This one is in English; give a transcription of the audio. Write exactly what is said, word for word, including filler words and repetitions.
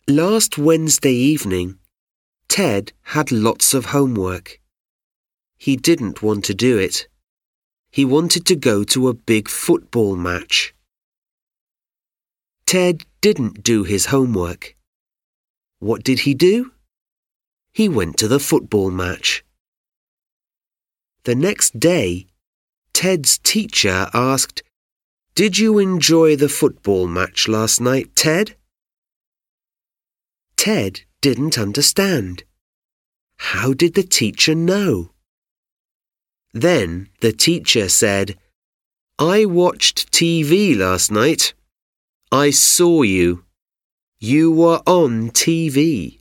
Last Wednesday evening, Ted had lots of homework. He didn't want to do it. He wanted to go to a big football match. Ted didn't do his homework. What did he do? He went to the football match. The next day, Ted's teacher asked, "Did you enjoy the football match last night, Ted?" Ted didn't understand. How did the teacher know? Then the teacher said, "I watched T V last night. I saw you. You were on T V."